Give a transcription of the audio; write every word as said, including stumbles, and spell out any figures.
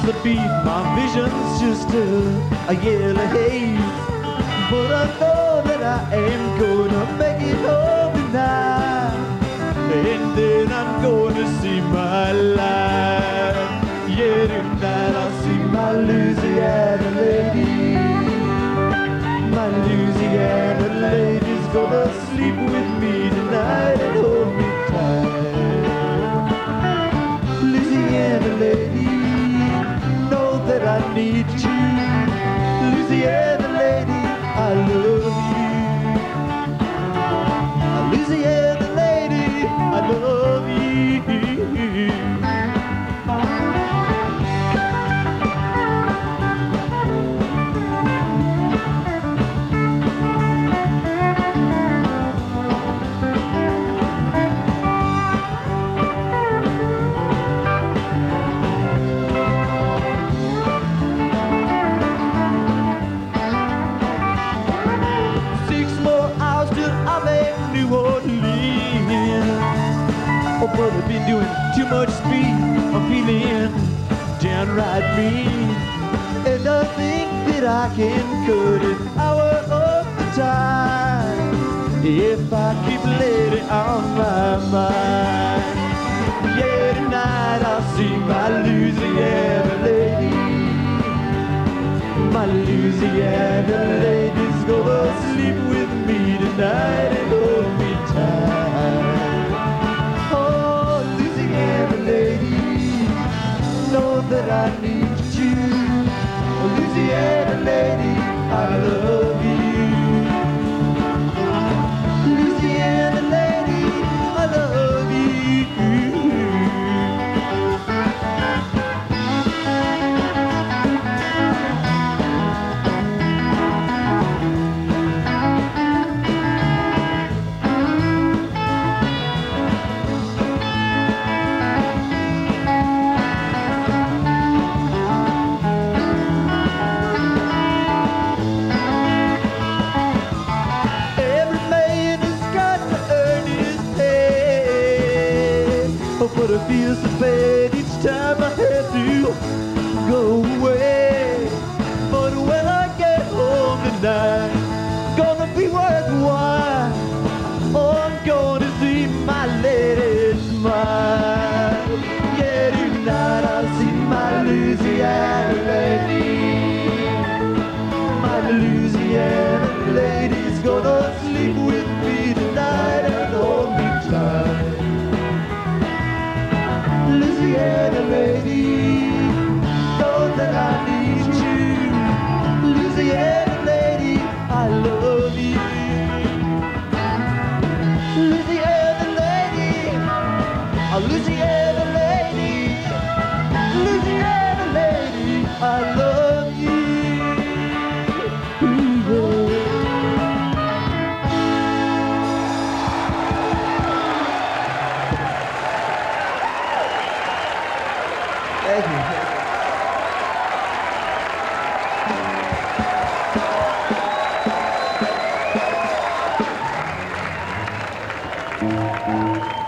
the beat, my vision's just a, a yellow haze. But I know that I am gonna make it home tonight, and then I'm gonna see my life. Yeah, tonight I'll see my Louisiana lady. My Louisiana lady's gonna sleep with me tonight and hold me tight. Louisiana lady, know that I need you. Louisiana lady, I love you. Louisiana lady, I love you. New Orleans. Oh, but I've been doing too much speed. I'm feeling downright mean, and I think that I can cut an hour of the time if I keep lady on my mind. Yeah, tonight I'll see my Louisiana lady. My Louisiana lady's gonna sleep with me tonight and hold me tight. Oh, Louisiana lady, know that I need you. Oh, Louisiana lady, I love you. Louisiana lady, I love you. But I feel so bad each time I have to go away. But when I get home tonight, gonna be worthwhile. Oh, I'm gonna see my lady smile. Yeah, tonight I'll see my Louisiana lady. My Louisiana lady's gonna sleep with me tonight and hold me tight. Louisiana lady, know that I need you. Louisiana lady, I love you. Louisiana lady, oh, Louisiana lady, Louisiana lady, I love you. Ooh, yeah. Thank you. Thank you.